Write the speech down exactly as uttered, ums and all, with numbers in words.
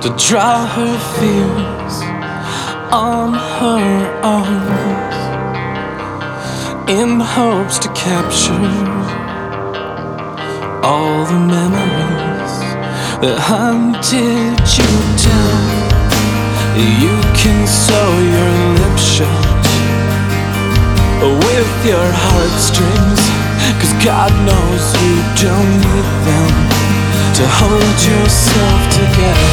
to draw her fears on her arms, in hopes to capture all the memories that hunted you down. You can sew your lips shut with your heartstrings, 'cause God knows you don't need them to hold yourself together.